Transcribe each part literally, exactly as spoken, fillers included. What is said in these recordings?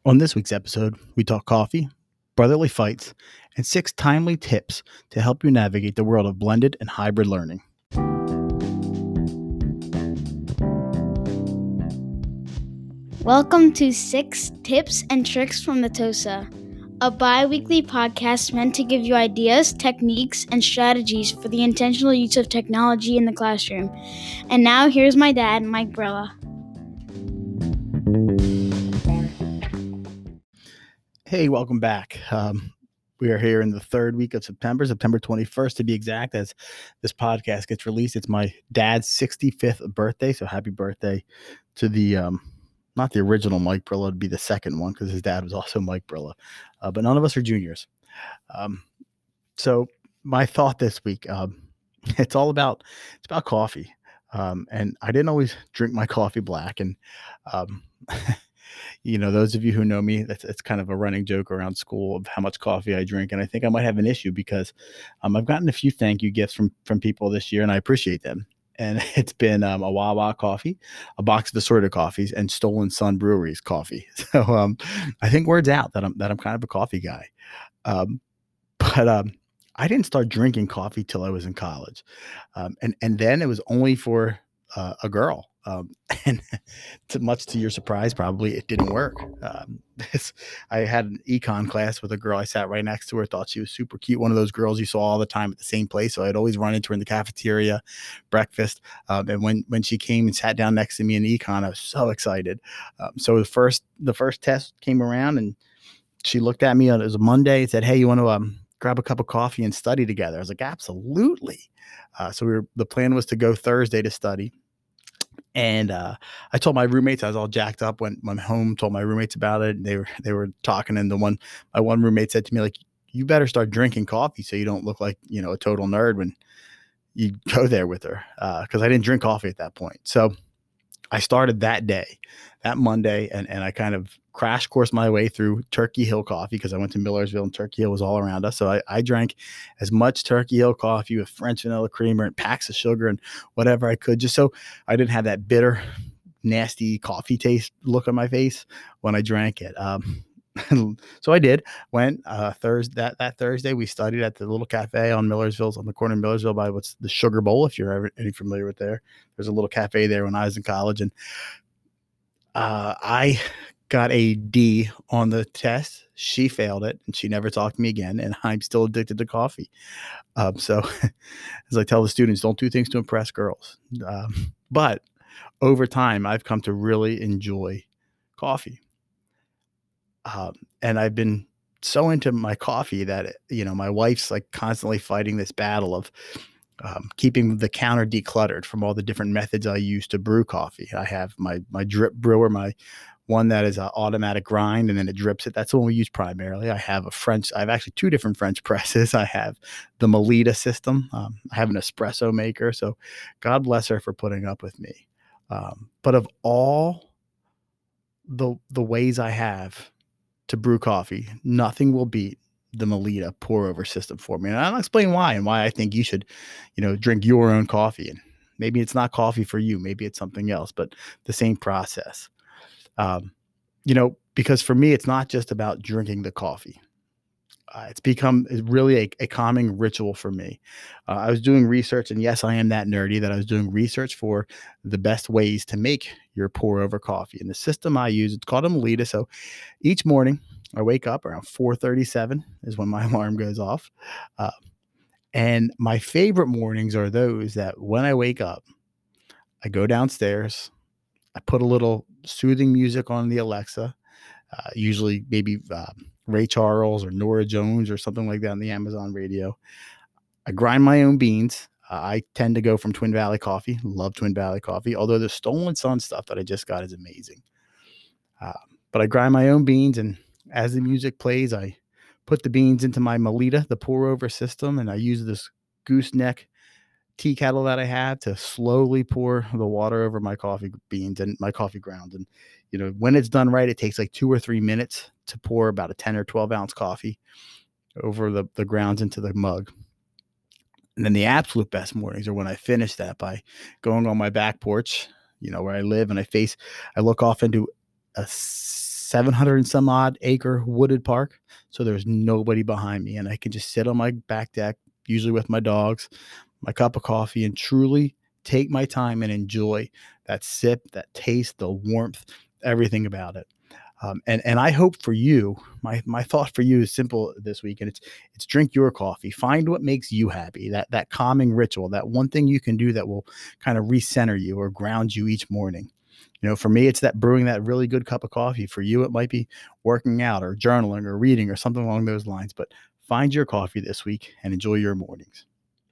On this week's episode, we talk coffee, brotherly fights, and six timely tips to help you navigate the world of blended and hybrid learning. Welcome to Six Tips and Tricks from the Tosa, a bi-weekly podcast meant to give you ideas, techniques, and strategies for the intentional use of technology in the classroom. And now here's my dad, Mike Brella. Hey, welcome back. Um, we are here in the third week of September, September twenty-first to be exact, as this podcast gets released. It's my dad's sixty-fifth birthday, so happy birthday to the, um, not the original Mike Brilla, it'd be the second one because his dad was also Mike Brilla, uh, but none of us are juniors. Um, so my thought this week, um, it's all about, it's about coffee. Um, and I didn't always drink my coffee black. And, um, you know, those of you who know me, that's it's kind of a running joke around school of how much coffee I drink. And I think I might have an issue because um, I've gotten a few thank you gifts from from people this year, and I appreciate them. And it's been um, a Wawa coffee, a box of assorted coffees, and Stolen Sun Brewery's coffee. So um, I think word's out that I'm that I'm kind of a coffee guy. Um, but um, I didn't start drinking coffee till I was in college, um, and and then it was only for uh, a girl. Um, and to much to your surprise, probably it didn't work. Um, this, I had an econ class with a girl. I sat right next to her, thought she was super cute. One of those girls you saw all the time at the same place. So I'd always run into her in the cafeteria, breakfast. Um, and when, when she came and sat down next to me in econ, I was so excited. Um, so the first, the first test came around and she looked at me on, it was a Monday and said, "Hey, you want to, um, grab a cup of coffee and study together?" I was like, "Absolutely." Uh, so we were, the plan was to go Thursday to study. And uh, I told my roommates, I was all jacked up, went, went home, told my roommates about it. They were they were talking, and the one my one roommate said to me, like, "You better start drinking coffee so you don't look like, you know, a total nerd when you go there with her." Because uh, I didn't drink coffee at that point. So I started that day, that Monday, and, and I kind of crash course my way through Turkey Hill coffee because I went to Millersville and Turkey Hill was all around us. So I, I drank as much Turkey Hill coffee with French vanilla creamer and packs of sugar and whatever I could, just so I didn't have that bitter, nasty coffee taste look on my face when I drank it. Um, so I did. Went uh, Thursday that, that Thursday. We studied at the little cafe on Millersville, on the corner of Millersville by what's the Sugar Bowl. If you're ever any familiar with there, there's a little cafe there when I was in college, and uh, I got a D on the test. She failed it, and she never talked to me again. And I'm still addicted to coffee. Um, so, as I tell the students, don't do things to impress girls. Um, but over time, I've come to really enjoy coffee. Um, and I've been so into my coffee that, you know, my wife's like constantly fighting this battle of um, keeping the counter decluttered from all the different methods I use to brew coffee. I have my, my drip brewer, my one that is an automatic grind, and then it drips it. That's the one we use primarily. I have a French, I have actually two different French presses. I have the Melita system. Um, I have an espresso maker. So God bless her for putting up with me. Um, but of all the, the ways I have to brew coffee, nothing will beat the Melita pour over system for me. And I'll explain why and why I think you should, you know, drink your own coffee. And maybe it's not coffee for you. Maybe it's something else, but the same process. Um, you know, because for me, it's not just about drinking the coffee. Uh, it's become really a, a calming ritual for me. Uh, I was doing research, and yes, I am that nerdy that I was doing research for the best ways to make your pour over coffee. And the system I use, it's called a Melita. So each morning I wake up around four thirty-seven is when my alarm goes off. Uh, and my favorite mornings are those that when I wake up, I go downstairs, I put a little soothing music on the Alexa, uh, usually maybe uh, Ray Charles or Nora Jones or something like that on the Amazon radio. I grind my own beans. Uh, I tend to go from Twin Valley Coffee. Love Twin Valley Coffee, although the Stolen Sun stuff that I just got is amazing. Uh, but I grind my own beans, and as the music plays, I put the beans into my Melita, the pour over system, and I use this gooseneck tea kettle that I have to slowly pour the water over my coffee beans and my coffee grounds. And, you know, when it's done right, it takes like two or three minutes to pour about a ten or twelve ounce coffee over the, the grounds into the mug. And then the absolute best mornings are when I finish that by going on my back porch, you know, where I live, and I face, I look off into a seven hundred and some odd acre wooded park. So there's nobody behind me, and I can just sit on my back deck, usually with my dogs, my cup of coffee, and truly take my time and enjoy that sip, that taste, the warmth, everything about it. Um, and and I hope for you, my my thought for you is simple this week, and it's it's drink your coffee. Find what makes you happy. That that calming ritual, that one thing you can do that will kind of recenter you or ground you each morning. You know, for me, it's that brewing that really good cup of coffee. For you, it might be working out or journaling or reading or something along those lines. But find your coffee this week and enjoy your mornings.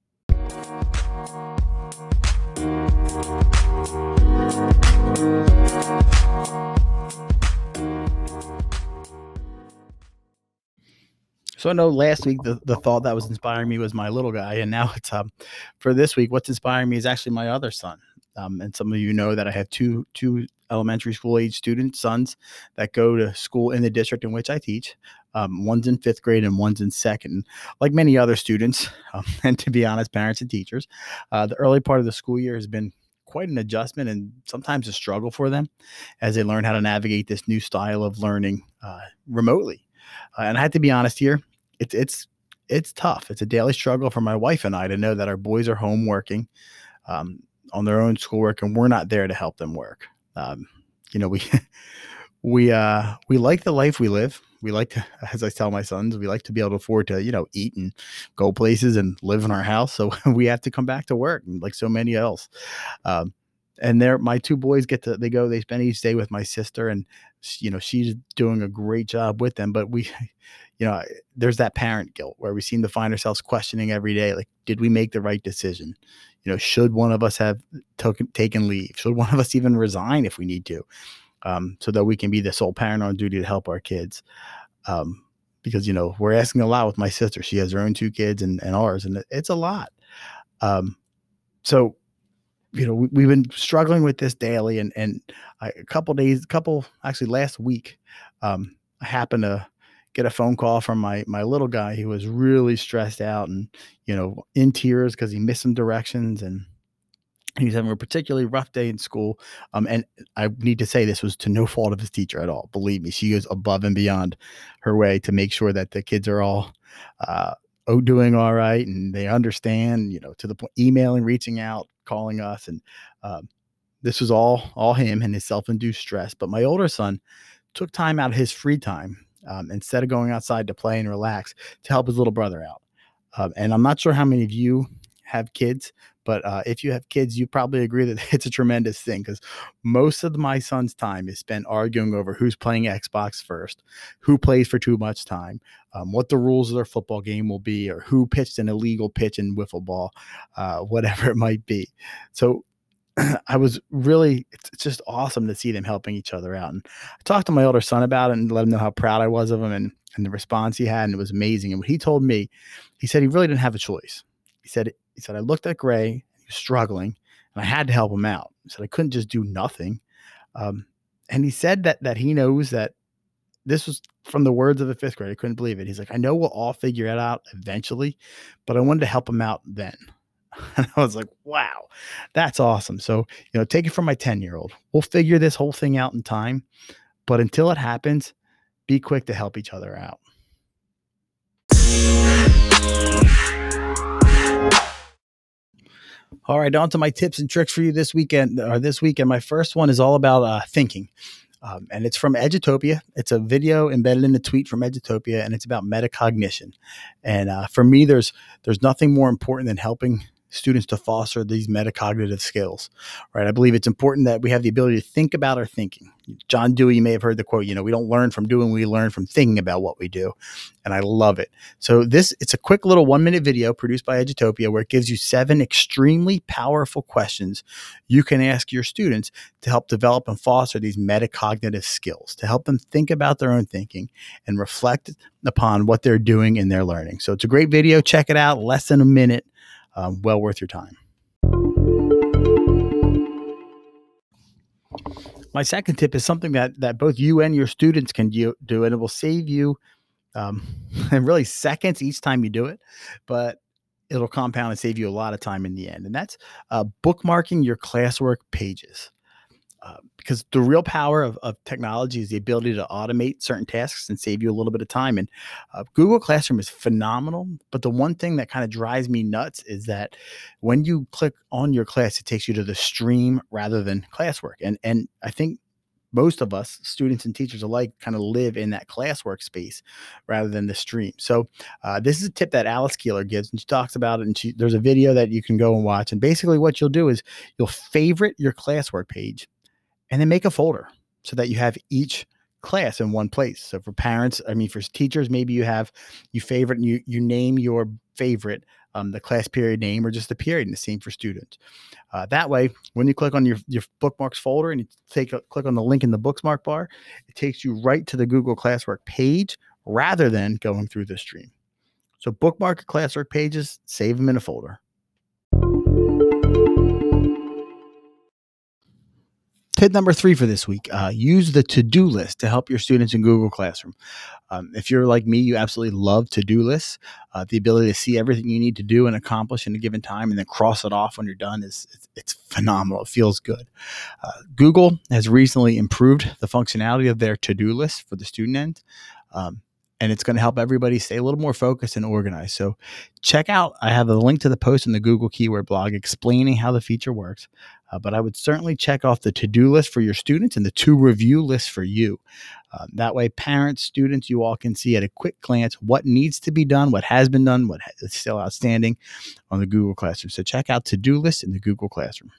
So I know last week the, the thought that was inspiring me was my little guy, and now it's um for this week. What's inspiring me is actually my other son. Um, and some of you know that I have two two elementary school age students, sons that go to school in the district in which I teach. Um, one's in fifth grade and one's in second. Like many other students, um, and to be honest, parents and teachers, uh, the early part of the school year has been quite an adjustment and sometimes a struggle for them as they learn how to navigate this new style of learning uh, remotely. Uh, and I have to be honest here, it's it's it's tough. It's a daily struggle for my wife and I to know that our boys are home working um, on their own schoolwork, and we're not there to help them work. Um, you know, we we uh, we like the life we live. We like to, as I tell my sons, we like to be able to afford to, you know, eat and go places and live in our house. So we have to come back to work, like so many else. Um, and they're my two boys get to they go they spend each day with my sister, and you know she's doing a great job with them. But we, you know, there's that parent guilt where we seem to find ourselves questioning every day, like, did we make the right decision? You know, should one of us have token, taken leave? Should one of us even resign if we need to, um, so that we can be the sole parent on duty to help our kids? Um, because you know we're asking a lot with my sister. She has her own two kids and, and ours, and it's a lot. Um, so. You know, we, we've been struggling with this daily, and and I, a couple days, couple actually last week, um, I happened to get a phone call from my my little guy. He was really stressed out and you know in tears because he missed some directions, and he was having a particularly rough day in school. Um, and I need to say this was to no fault of his teacher at all. Believe me, she goes above and beyond her way to make sure that the kids are all uh, oh, doing all right and they understand. You know, to the point, emailing, reaching out, calling us, and um, this was all all him and his self-induced stress. But my older son took time out of his free time, um, instead of going outside to play and relax, to help his little brother out. Um, and I'm not sure how many of you have kids, but uh, if you have kids, you probably agree that it's a tremendous thing, because most of my son's time is spent arguing over who's playing Xbox first, who plays for too much time, um, what the rules of their football game will be, or who pitched an illegal pitch in wiffle ball, uh, whatever it might be. So I was really, it's, it's just awesome to see them helping each other out. And I talked to my older son about it and let him know how proud I was of him, and, and the response he had. And it was amazing. And what he told me, he said he really didn't have a choice. He said, he said, I looked at Gray, he was struggling, and I had to help him out. He said, I couldn't just do nothing. Um, and he said that, that he knows that this was from the words of a fifth grade. I couldn't believe it. He's like, I know we'll all figure it out eventually, but I wanted to help him out then. And I was like, wow, that's awesome. So, you know, take it from my ten year old. We'll figure this whole thing out in time, but until it happens, be quick to help each other out. All right, on to my tips and tricks for you this weekend or this weekend. My first one is all about uh, thinking. Um, and it's from Edutopia. It's a video embedded in a tweet from Edutopia, and it's about metacognition. And uh, for me, there's there's nothing more important than helping students to foster these metacognitive skills, right? I believe it's important that we have the ability to think about our thinking. John Dewey, you may have heard the quote, you know, we don't learn from doing, we learn from thinking about what we do. And I love it. So this, it's a quick little one minute video produced by Edutopia where it gives you seven extremely powerful questions you can ask your students to help develop and foster these metacognitive skills, to help them think about their own thinking and reflect upon what they're doing in their learning. So it's a great video. Check it out. Less than a minute. Um, well worth your time. My second tip is something that that both you and your students can do, do and it will save you um, and really seconds each time you do it, but it'll compound and save you a lot of time in the end. And that's uh, bookmarking your classwork pages. Uh, because the real power of, of technology is the ability to automate certain tasks and save you a little bit of time. And uh, Google Classroom is phenomenal. But the one thing that kind of drives me nuts is that when you click on your class, it takes you to the stream rather than classwork. And and I think most of us, students and teachers alike, kind of live in that classwork space rather than the stream. So uh, this is a tip that Alice Keeler gives, and she talks about it. And she, there's a video that you can go and watch. And basically, what you'll do is you'll favorite your classwork page and then make a folder so that you have each class in one place. So for parents, I mean, for teachers, maybe you have, you favorite and you, you name your favorite, um, the class period name or just the period, and the same for students. Uh, that way, when you click on your, your bookmarks folder and you take a click on the link in the bookmark bar, it takes you right to the Google Classwork page rather than going through the stream. So bookmark your classwork pages, save them in a folder. Tip number three for this week, uh, use the to-do list to help your students in Google Classroom. Um, if you're like me, you absolutely love to-do lists. Uh, the ability to see everything you need to do and accomplish in a given time and then cross it off when you're done is it's, it's phenomenal. It feels good. Uh, Google has recently improved the functionality of their to-do list for the student end. Um, and it's going to help everybody stay a little more focused and organized. So check out, I have a link to the post in the Google Keyword blog explaining how the feature works. Uh, but I would certainly check off the to-do list for your students and the to-review list for you. Uh, that way, parents, students, you all can see at a quick glance what needs to be done, what has been done, what is still outstanding on the Google Classroom. So check out to-do list in the Google Classroom.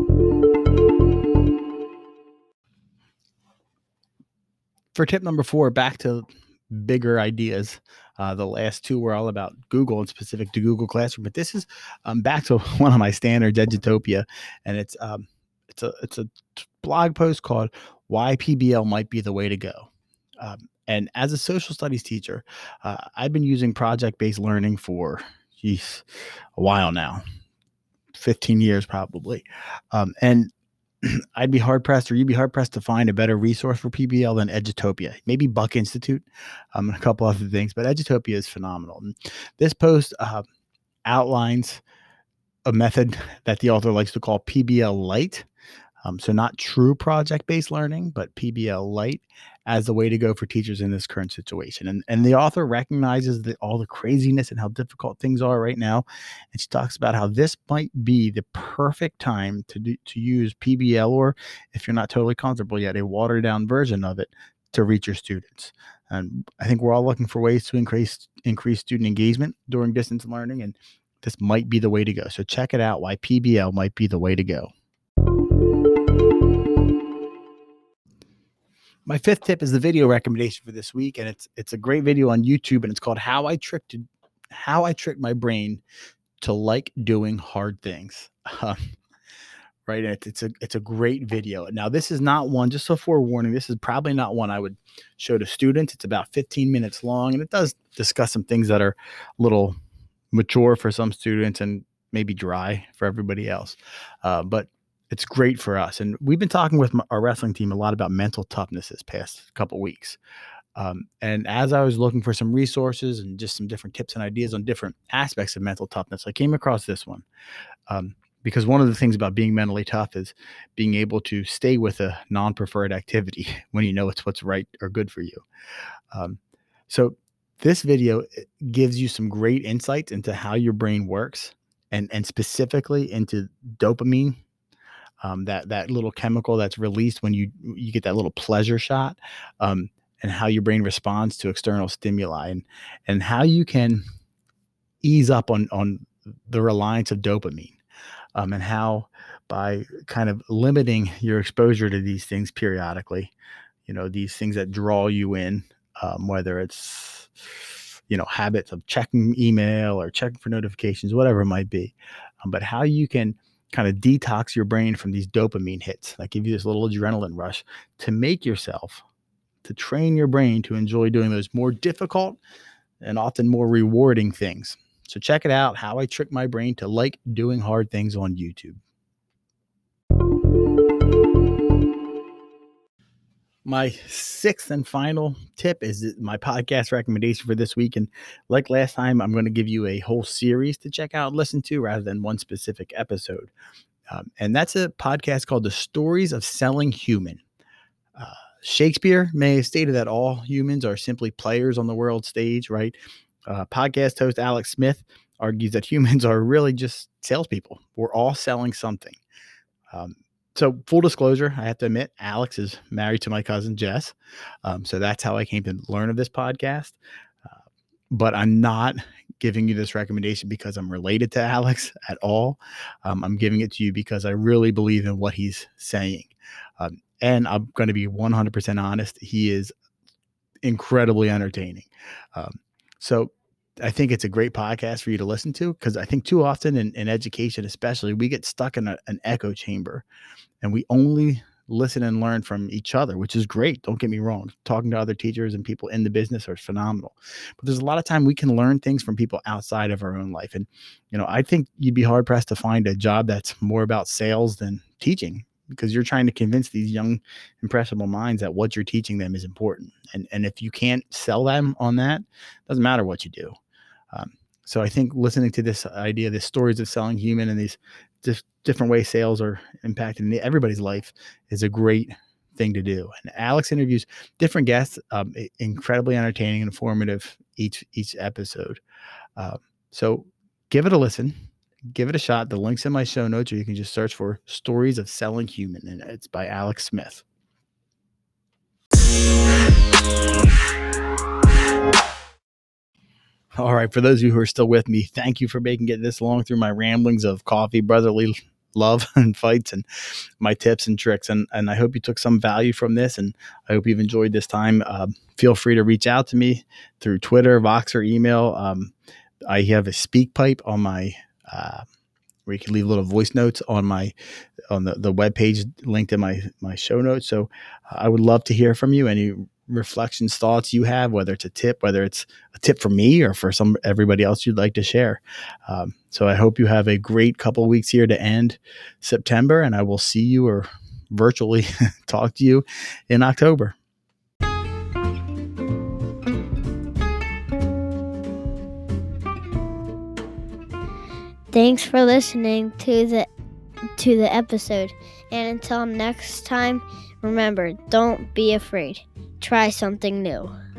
For tip number four, back to bigger ideas. Uh, the last two were all about Google and specific to Google Classroom, but this is um, back to one of my standards, Edutopia, and it's um, it's a it's a blog post called "Why P B L Might Be the Way to Go." Um, and as a social studies teacher, uh, I've been using project-based learning for geez, a while now, fifteen years probably, um, and I'd be hard pressed, or you'd be hard pressed to find a better resource for P B L than Edutopia. Maybe Buck Institute, um, and a couple other things, but Edutopia is phenomenal. And this post uh, outlines a method that the author likes to call P B L Lite. Um, so not true project-based learning, but P B L Lite as the way to go for teachers in this current situation. And, and the author recognizes that all the craziness and how difficult things are right now. And she talks about how this might be the perfect time to do, to use P B L, or if you're not totally comfortable yet, a watered down version of it to reach your students. And I think we're all looking for ways to increase, increase student engagement during distance learning. And this might be the way to go. So check it out, why P B L might be the way to go. My fifth tip is the video recommendation for this week, and it's it's a great video on YouTube, and it's called "How I Tricked How I Tricked My Brain to Like Doing Hard Things." Um, right, and it's it's a it's a great video. Now, this is not one, just so forewarning, this is probably not one I would show to students. It's about fifteen minutes long, and it does discuss some things that are a little mature for some students and maybe dry for everybody else, uh, but it's great for us. And we've been talking with our wrestling team a lot about mental toughness this past couple of weeks. Um, and as I was looking for some resources and just some different tips and ideas on different aspects of mental toughness, I came across this one. Um, because one of the things about being mentally tough is being able to stay with a non-preferred activity when you know it's what's right or good for you. Um, so this video gives you some great insights into how your brain works, and, and specifically into dopamine. Um, that that little chemical that's released when you you get that little pleasure shot, um, and how your brain responds to external stimuli, and and how you can ease up on on the reliance of dopamine, um, and how by kind of limiting your exposure to these things periodically, you know, these things that draw you in, um, whether it's you know habits of checking email or checking for notifications, whatever it might be, um, but how you can kind of detox your brain from these dopamine hits that give you this little adrenaline rush to make yourself, to train your brain to enjoy doing those more difficult and often more rewarding things. So check it out, How I Tricked My Brain to Like Doing Hard Things, on YouTube. My sixth and final tip is my podcast recommendation for this week. And like last time, I'm going to give you a whole series to check out and listen to rather than one specific episode. Um, and that's a podcast called The Stories of Selling Human. Uh, Shakespeare may have stated that all humans are simply players on the world stage, right? Uh, podcast host Alex Smith argues that humans are really just salespeople. We're all selling something. Um, so full disclosure, I have to admit, Alex is married to my cousin Jess. Um, so that's how I came to learn of this podcast. Uh, but I'm not giving you this recommendation because I'm related to Alex at all. Um, I'm giving it to you because I really believe in what he's saying. Um, and I'm going to be one hundred percent honest. He is incredibly entertaining. Um, so I think it's a great podcast for you to listen to, because I think too often in, in education, especially, we get stuck in a, an echo chamber and we only listen and learn from each other, which is great. Don't get me wrong. Talking to other teachers and people in the business are phenomenal. But there's a lot of time we can learn things from people outside of our own life. And, you know, I think you'd be hard pressed to find a job that's more about sales than teaching, because you're trying to convince these young, impressionable minds that what you're teaching them is important. And, and if you can't sell them on that, it doesn't matter what you do. Um, so I think listening to this idea, the stories of selling human and these dif- different ways sales are impacting everybody's life is a great thing to do. And Alex interviews different guests, um, incredibly entertaining and informative each, each episode. Uh, so give it a listen. Give it a shot. The link's in my show notes, or you can just search for Stories of Selling Human, and it's by Alex Smith. All right. For those of you who are still with me, thank you for making it this long through my ramblings of coffee, brotherly love and fights, and my tips and tricks. And, and I hope you took some value from this, and I hope you've enjoyed this time. Uh, feel free to reach out to me through Twitter, Voxer, email. Um, I have a speak pipe on my uh, where you can leave little voice notes on my on the, the webpage linked in my my show notes. So uh, I would love to hear from you. Any reflections, thoughts you have, whether it's a tip, whether it's a tip for me or for some everybody else you'd like to share. Um, so I hope you have a great couple of weeks here to end September, and I will see you or virtually talk to you in October. Thanks for listening to the to the episode. And until next time, remember, don't be afraid. Try something new.